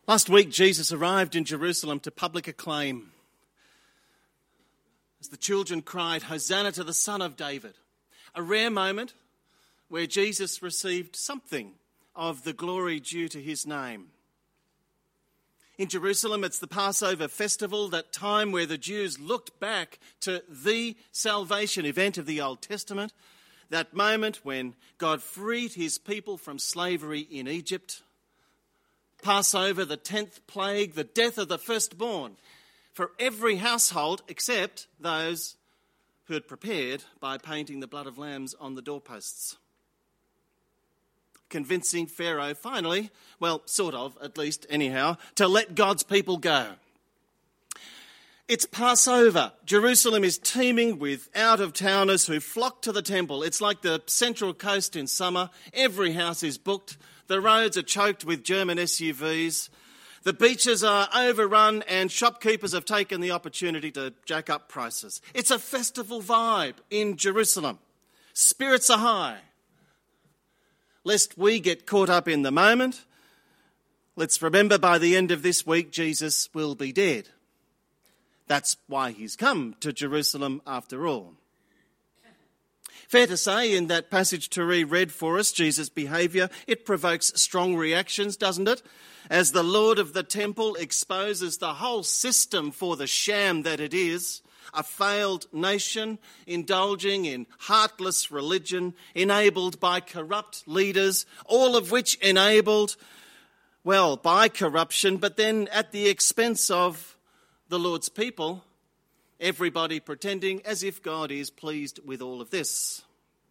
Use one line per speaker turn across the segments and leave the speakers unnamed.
Last week, Jesus arrived in Jerusalem to public acclaim as the children cried, "Hosanna to the Son of David," a rare moment where Jesus received something of the glory due to his name. In Jerusalem, it's the Passover festival, that time where the Jews looked back to the salvation event of the Old Testament, that moment when God freed his people from slavery in Egypt. Passover, the 10th plague, the death of the firstborn for every household except those who had prepared by painting the blood of lambs on the doorposts. Convincing Pharaoh finally, well, sort of, at least anyhow, to let God's people go. It's Passover. Jerusalem is teeming with out-of-towners who flock to the temple. It's like the Central Coast in summer. Every house is booked. The roads are choked with German SUVs. The beaches are overrun and shopkeepers have taken the opportunity to jack up prices. It's a festival vibe in Jerusalem. Spirits are high. Lest we get caught up in the moment, let's remember by the end of this week, Jesus will be dead. That's why he's come to Jerusalem after all. Fair to say, in that passage Terry read for us, Jesus' behaviour, it provokes strong reactions, doesn't it? As the Lord of the temple exposes the whole system for the sham that it is, a failed nation indulging in heartless religion, enabled by corrupt leaders, all of which enabled, well, by corruption, but then at the expense of the Lord's people, everybody pretending as if God is pleased with all of this.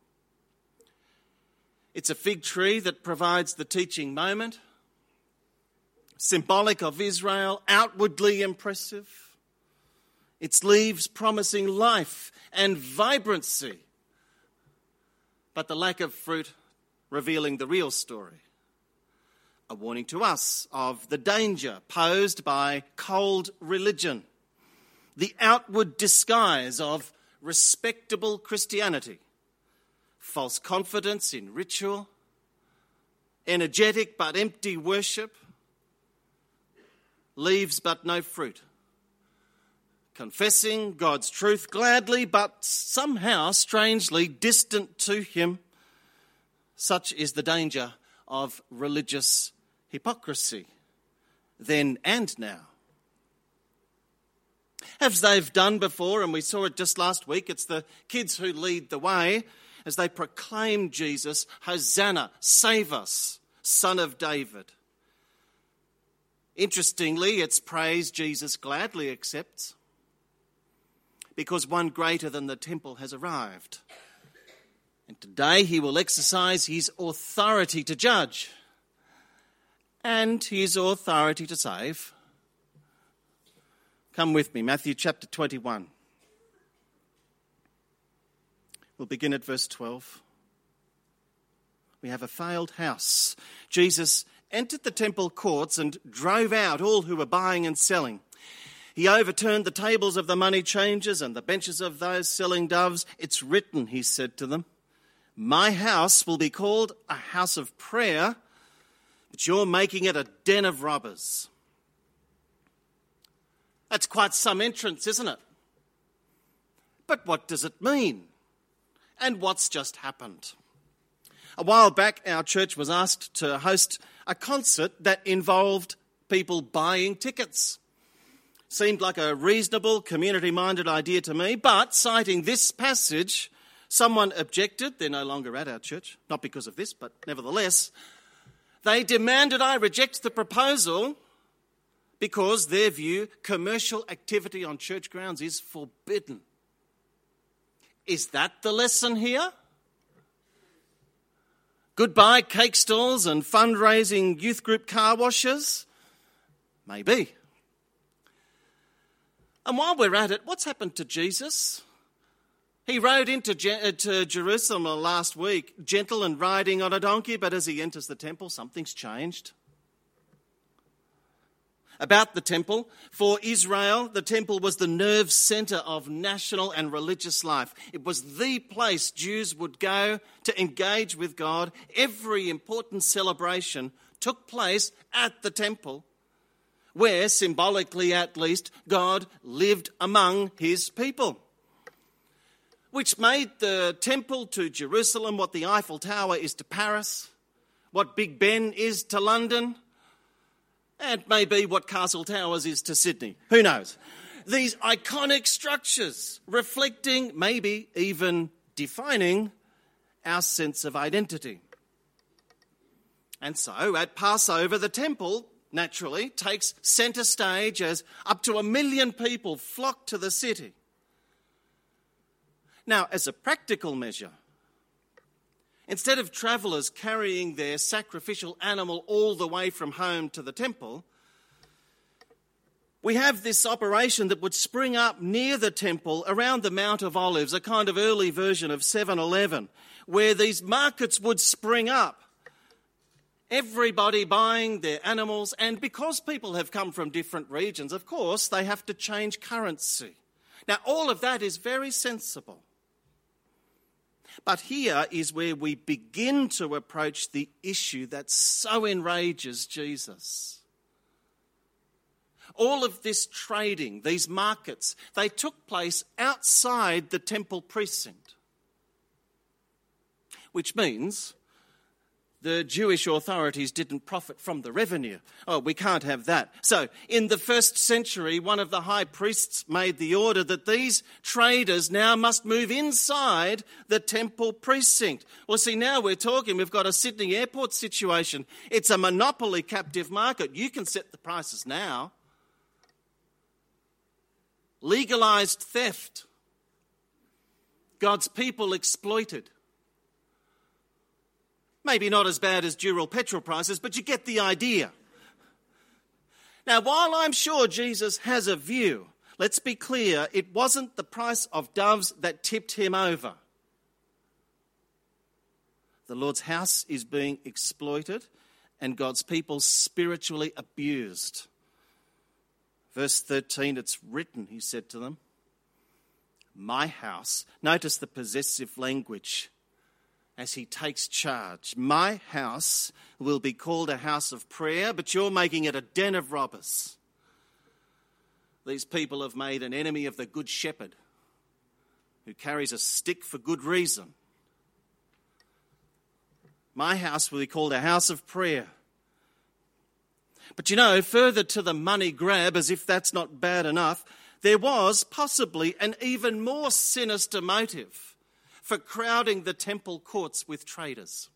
It's a fig tree that provides the teaching moment, symbolic of Israel, outwardly impressive. Its leaves promising life and vibrancy, but the lack of fruit revealing the real story. A warning to us of the danger posed by cold religion, the outward disguise of respectable Christianity, false confidence in ritual, energetic but empty worship, leaves but no fruit, confessing God's truth gladly but somehow strangely distant to him. Such is the danger of religious hypocrisy, then and now. As they've done before, and we saw it just last week, it's the kids who lead the way as they proclaim Jesus, "Hosanna, save us, Son of David." Interestingly, it's praise Jesus gladly accepts, because one greater than the temple has arrived. And today he will exercise his authority to judge and his authority to save. Come with me, Matthew chapter 21. We'll begin at verse 12. We have a failed house. Jesus entered the temple courts and drove out all who were buying and selling. He overturned the tables of the money changers and the benches of those selling doves. "It's written," he said to them, "My house will be called a house of prayer, but you're making it a den of robbers." That's quite some entrance, isn't it? But what does it mean? And what's just happened? A while back, our church was asked to host a concert that involved people buying tickets. Seemed like a reasonable, community-minded idea to me, but citing this passage, someone objected. They're no longer at our church, not because of this, but nevertheless. They demanded I reject the proposal because their view, commercial activity on church grounds is forbidden. Is that the lesson here? Goodbye cake stalls and fundraising youth group car washes? Maybe. And while we're at it, what's happened to Jesus? He rode into Jerusalem last week, gentle and riding on a donkey, but as he enters the temple, something's changed. About the temple, for Israel, the temple was the nerve centre of national and religious life. It was the place Jews would go to engage with God. Every important celebration took place at the temple. where, symbolically at least, God lived among his people, which made the temple to Jerusalem what the Eiffel Tower is to Paris, what Big Ben is to London, and maybe what Castle Towers is to Sydney. Who knows? These iconic structures reflecting, maybe even defining, our sense of identity. And so at Passover, the temple naturally takes centre stage as up to 1 million people flock to the city. Now, as a practical measure, instead of travellers carrying their sacrificial animal all the way from home to the temple, we have this operation that would spring up near the temple around the Mount of Olives, a kind of early version of 7-Eleven, where these markets would spring up. Everybody buying their animals, and because people have come from different regions, of course, they have to change currency. Now, all of that is very sensible. But here is where we begin to approach the issue that so enrages Jesus. All of this trading, these markets, they took place outside the temple precinct, which means the Jewish authorities didn't profit from the revenue. Oh, we can't have that. So, in the first century, one of the high priests made the order that these traders now must move inside the temple precinct. Well, see, now we've got a Sydney airport situation. It's a monopoly captive market. You can set the prices now. Legalised theft. God's people exploited. Maybe not as bad as Dural petrol prices, but you get the idea. Now, while I'm sure Jesus has a view, let's be clear, it wasn't the price of doves that tipped him over. The Lord's house is being exploited and God's people spiritually abused. Verse 13, it's written, he said to them, my house. Notice the possessive language as he takes charge. My house will be called a house of prayer, but you're making it a den of robbers. These people have made an enemy of the good shepherd who carries a stick for good reason. My house will be called a house of prayer. But you know, further to the money grab, as if that's not bad enough, there was possibly an even more sinister motive for crowding the temple courts with traders.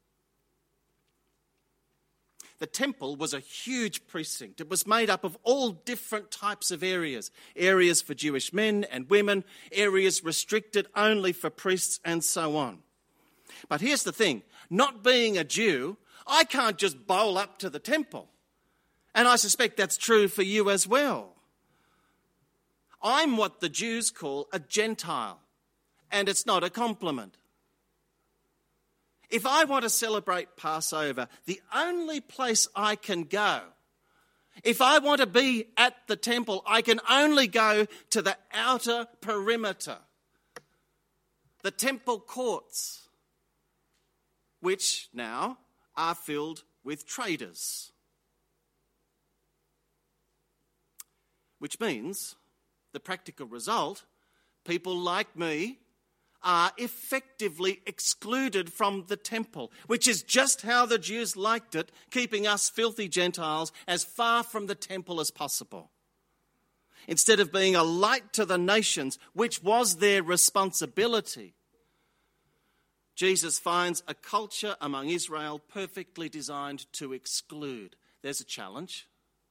The temple was a huge precinct. It was made up of all different types of areas. Areas for Jewish men and women, areas restricted only for priests, and so on. But here's the thing, not being a Jew, I can't just bowl up to the temple. And I suspect that's true for you as well. I'm what the Jews call a Gentile. And it's not a compliment. If I want to celebrate Passover, the only place I can go, if I want to be at the temple, I can only go to the outer perimeter, the temple courts, which now are filled with traders. Which means the practical result, people like me are effectively excluded from the temple, which is just how the Jews liked it, keeping us filthy Gentiles as far from the temple as possible. Instead of being a light to the nations, which was their responsibility, Jesus finds a culture among Israel perfectly designed to exclude. There's a challenge.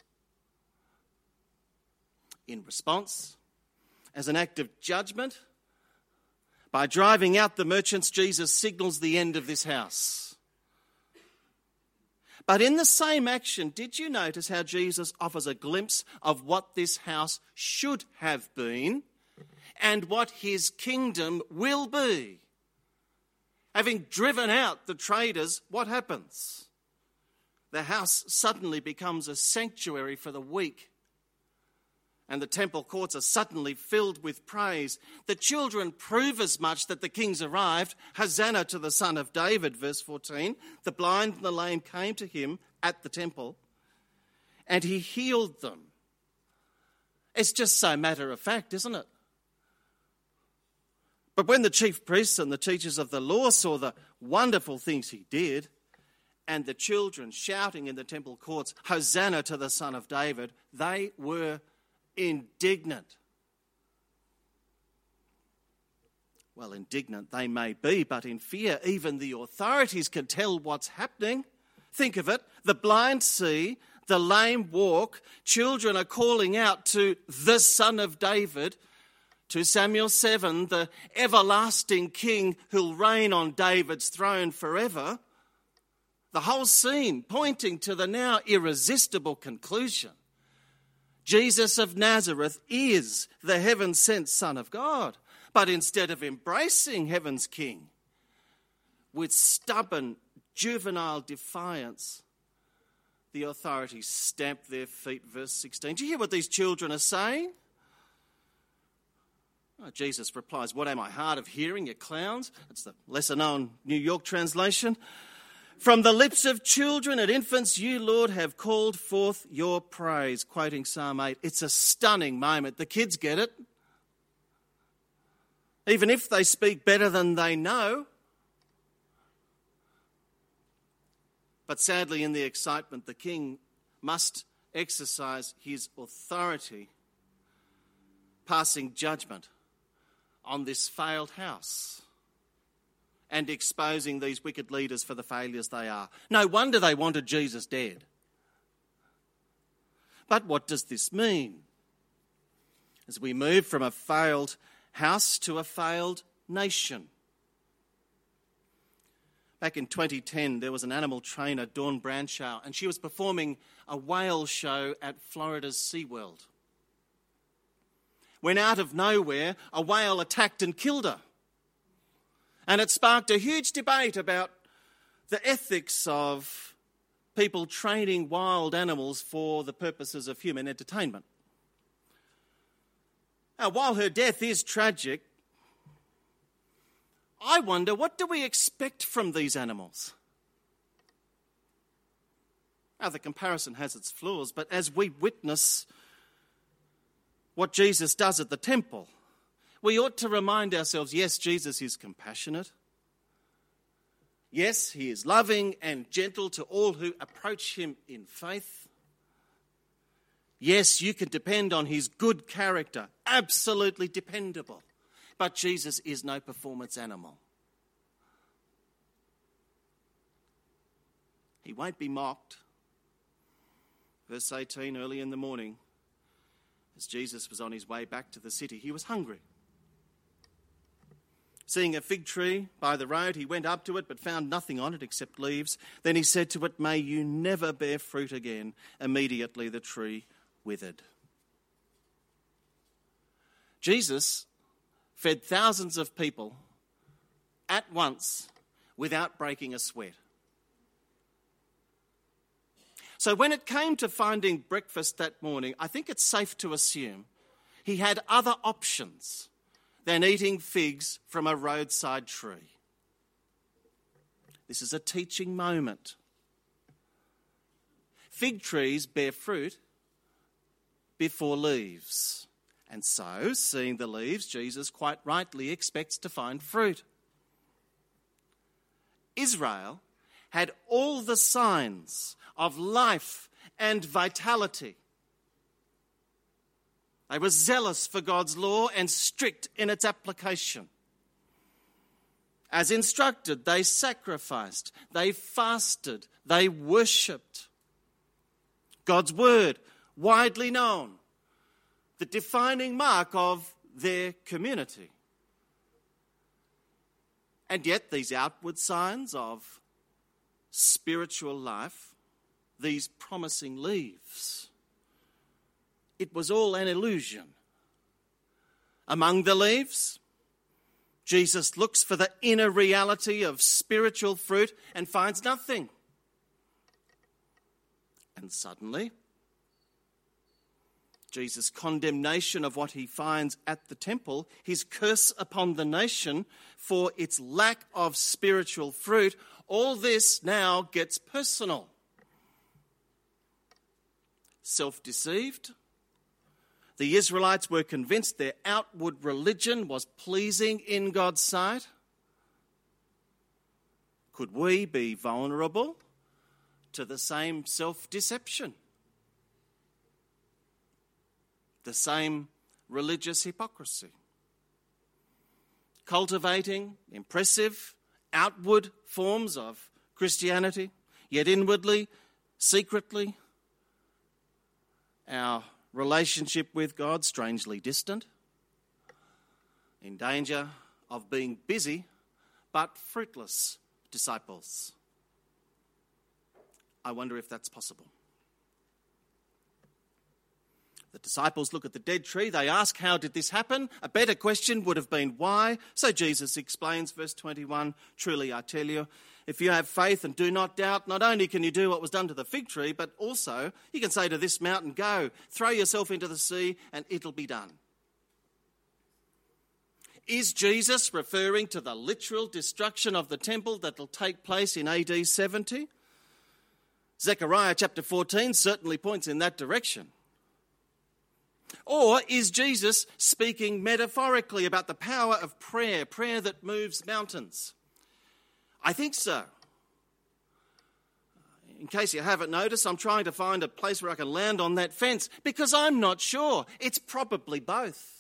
In response, as an act of judgment, by driving out the merchants, Jesus signals the end of this house. But in the same action, did you notice how Jesus offers a glimpse of what this house should have been and what his kingdom will be? Having driven out the traders, what happens? The house suddenly becomes a sanctuary for the weak. And the temple courts are suddenly filled with praise. The children prove as much that the king's arrived. Hosanna to the Son of David, verse 14. The blind and the lame came to him at the temple. and he healed them. It's just so matter of fact, isn't it? But when the chief priests and the teachers of the law saw the wonderful things he did, and the children shouting in the temple courts, "Hosanna to the Son of David," they were indignant. Well, indignant they may be, but in fear even the authorities can tell what's happening. Think of it. The blind see, the lame walk, children are calling out to the Son of David, 2 Samuel 7, the everlasting King who'll reign on David's throne forever. The whole scene pointing to the now irresistible conclusion. Jesus of Nazareth is the heaven-sent Son of God. But instead of embracing heaven's King with stubborn, juvenile defiance, the authorities stamp their feet. Verse 16. Do you hear what these children are saying? Oh, Jesus replies, "What am I, hard of hearing, you clowns?" That's the lesser-known New York translation. "From the lips of children and infants, you, Lord, have called forth your praise." Quoting Psalm 8. It's a stunning moment. The kids get it. Even if they speak better than they know. But sadly, in the excitement, the king must exercise his authority, passing judgment on this failed house and exposing these wicked leaders for the failures they are. No wonder they wanted Jesus dead. But what does this mean? As we move from a failed house to a failed nation. Back in 2010, there was an animal trainer, Dawn Branshaw, and she was performing a whale show at Florida's SeaWorld. When out of nowhere, a whale attacked and killed her. And it sparked a huge debate about the ethics of people training wild animals for the purposes of human entertainment. Now, while her death is tragic, I wonder, what do we expect from these animals? Now, the comparison has its flaws, but as we witness what Jesus does at the temple, we ought to remind ourselves, yes, Jesus is compassionate. Yes, he is loving and gentle to all who approach him in faith. Yes, you can depend on his good character, absolutely dependable. But Jesus is no performance animal. He won't be mocked. Verse 18, early in the morning, as Jesus was on his way back to the city, he was hungry. Seeing a fig tree by the road, he went up to it but found nothing on it except leaves. Then he said to it, "May you never bear fruit again." Immediately the tree withered. Jesus fed thousands of people at once without breaking a sweat. So when it came to finding breakfast that morning, I think it's safe to assume he had other options than eating figs from a roadside tree. This is a teaching moment. Fig trees bear fruit before leaves. And so, seeing the leaves, Jesus quite rightly expects to find fruit. Israel had all the signs of life and vitality. They were zealous for God's law and strict in its application. As instructed, they sacrificed, they fasted, they worshipped. God's word, widely known, the defining mark of their community. And yet these outward signs of spiritual life, these promising leaves, it was all an illusion. Among the leaves, Jesus looks for the inner reality of spiritual fruit and finds nothing. And suddenly, Jesus' condemnation of what he finds at the temple, his curse upon the nation for its lack of spiritual fruit, all this now gets personal. self-deceived. The Israelites were convinced their outward religion was pleasing in God's sight. Could we be vulnerable to the same self-deception? The same religious hypocrisy? Cultivating impressive outward forms of Christianity, yet inwardly, secretly, our relationship with God strangely distant, in danger of being busy but fruitless disciples. I wonder if that's possible. The disciples look at the dead tree. They ask, how did this happen? A better question would have been why. So Jesus explains, verse 21, truly I tell you, if you have faith and do not doubt, not only can you do what was done to the fig tree, but also you can say to this mountain, go, throw yourself into the sea, and it'll be done. Is Jesus referring to the literal destruction of the temple that will take place in AD 70? Zechariah chapter 14 certainly points in that direction. Or is Jesus speaking metaphorically about the power of prayer that moves mountains? I think so. In case you haven't noticed, I'm trying to find a place where I can land on that fence because I'm not sure. It's probably both.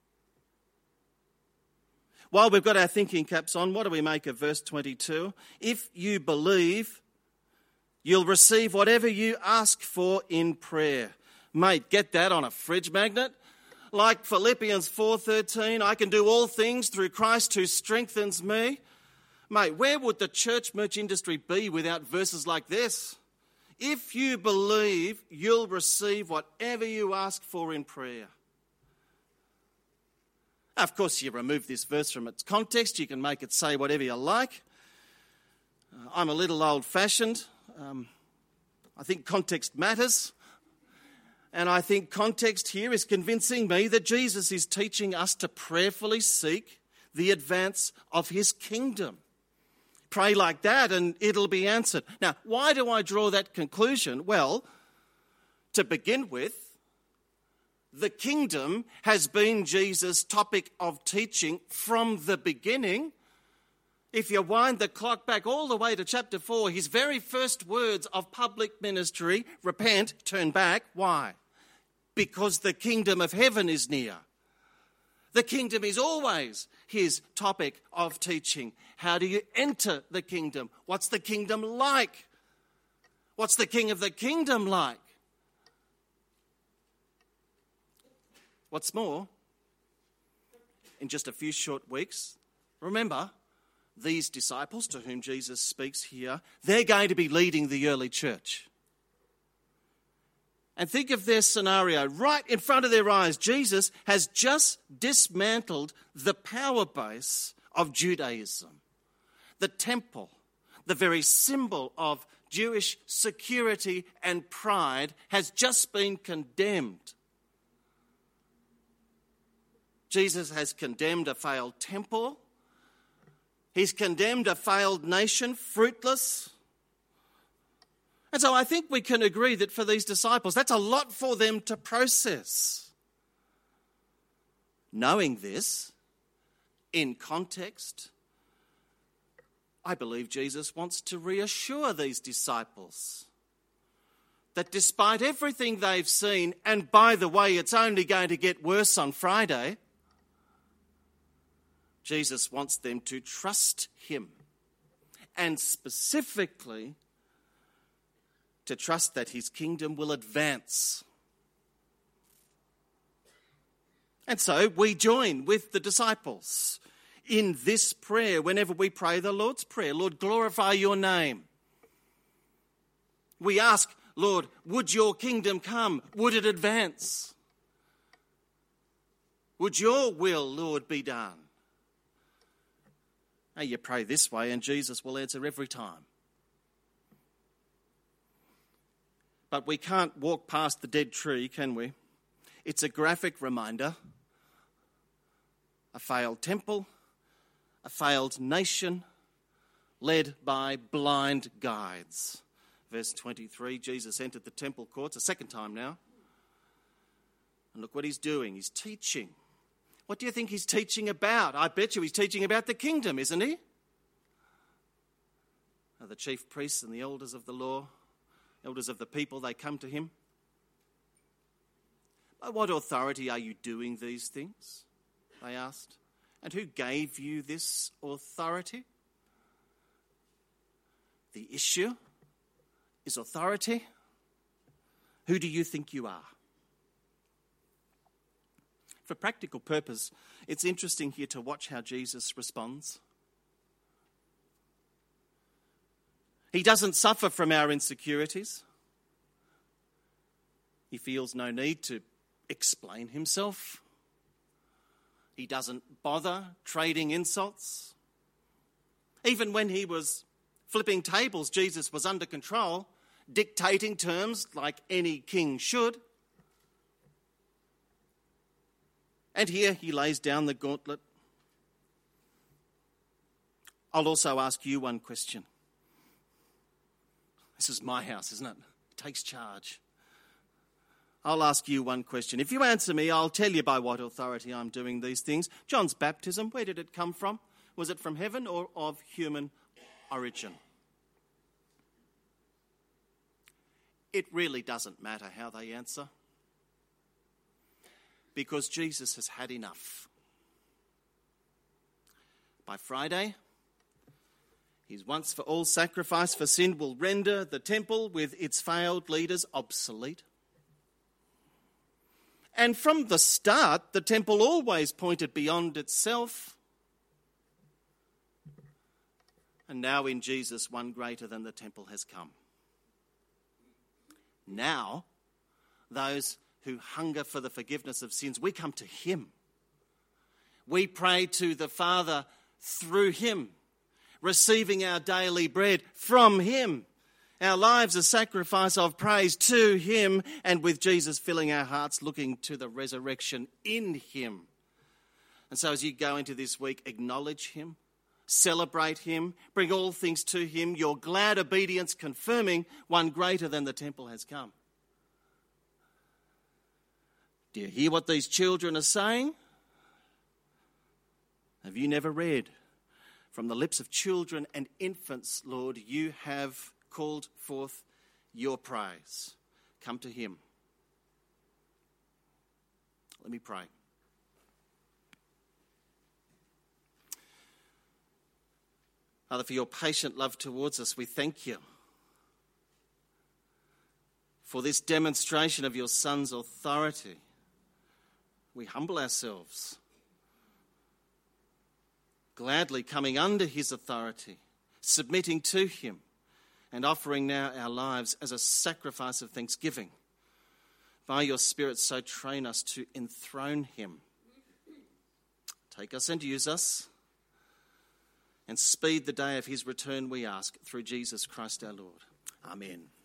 While we've got our thinking caps on, what do we make of verse 22? If you believe, you'll receive whatever you ask for in prayer. Mate, get that on a fridge magnet. Like Philippians 4:13, I can do all things through Christ who strengthens me. Mate, where would the church merch industry be without verses like this? If you believe, you'll receive whatever you ask for in prayer. Of course, you remove this verse from its context. You can make it say whatever you like. I'm a little old-fashioned. I think context matters. And I think context here is convincing me that Jesus is teaching us to prayerfully seek the advance of his kingdom. Pray like that and it'll be answered. Now, why do I draw that conclusion? Well, to begin with, the kingdom has been Jesus' topic of teaching from the beginning. If you wind the clock back all the way to chapter 4, his very first words of public ministry, repent, turn back. Why? Because the kingdom of heaven is near. The kingdom is always his topic of teaching. How do you enter the kingdom? What's the kingdom like? What's the king of the kingdom like? What's more, in just a few short weeks, remember, these disciples to whom Jesus speaks here, they're going to be leading the early church. And think of their scenario. Right in front of their eyes, Jesus has just dismantled the power base of Judaism. The temple, the very symbol of Jewish security and pride, has just been condemned. Jesus has condemned a failed temple. He's condemned a failed nation, fruitless. And so I think we can agree that for these disciples, that's a lot for them to process. Knowing this, in context, I believe Jesus wants to reassure these disciples that despite everything they've seen, and by the way, it's only going to get worse on Friday, Jesus wants them to trust him, and specifically to trust that his kingdom will advance. And so we join with the disciples in this prayer whenever we pray the Lord's Prayer. Lord, glorify your name. We ask, Lord, would your kingdom come? Would it advance? Would your will, Lord, be done? Now you pray this way and Jesus will answer every time. But we can't walk past the dead tree, can we? It's a graphic reminder. A failed temple, a failed nation, led by blind guides. Verse 23, Jesus entered the temple courts a second time now. And look what he's doing. He's teaching. What do you think he's teaching about? I bet you he's teaching about the kingdom, isn't he? Now, the chief priests and the elders of the law, elders of the people, they come to him. By what authority are you doing these things? They asked. And who gave you this authority? The issue is authority. Who do you think you are? For practical purpose, it's interesting here to watch how Jesus responds. He doesn't suffer from our insecurities. He feels no need to explain himself. He doesn't bother trading insults. Even when he was flipping tables, Jesus was under control, dictating terms like any king should. And here he lays down the gauntlet. I'll also ask you one question. This is my house, isn't it? It takes charge. I'll ask you one question. If you answer me, I'll tell you by what authority I'm doing these things. John's baptism, where did it come from? Was it from heaven or of human origin? It really doesn't matter how they answer, because Jesus has had enough. By Friday, his once for all sacrifice for sin will render the temple with its failed leaders obsolete. And from the start, the temple always pointed beyond itself. And now in Jesus, one greater than the temple has come. Now, those who hunger for the forgiveness of sins, we come to him. We pray to the Father through him, receiving our daily bread from him. Our lives a sacrifice of praise to him, and with Jesus filling our hearts, looking to the resurrection in him. And so as you go into this week, acknowledge him, celebrate him, bring all things to him, your glad obedience confirming one greater than the temple has come. Do you hear what these children are saying? Have you never read? From the lips of children and infants, Lord, you have called forth your praise. Come to him. Let me pray. Father, for your patient love towards us, we thank you for this demonstration of your Son's authority. We humble ourselves, gladly coming under his authority, submitting to him, and offering now our lives as a sacrifice of thanksgiving. By your Spirit, so train us to enthrone him. Take us and use us, and speed the day of his return, we ask, through Jesus Christ our Lord. Amen.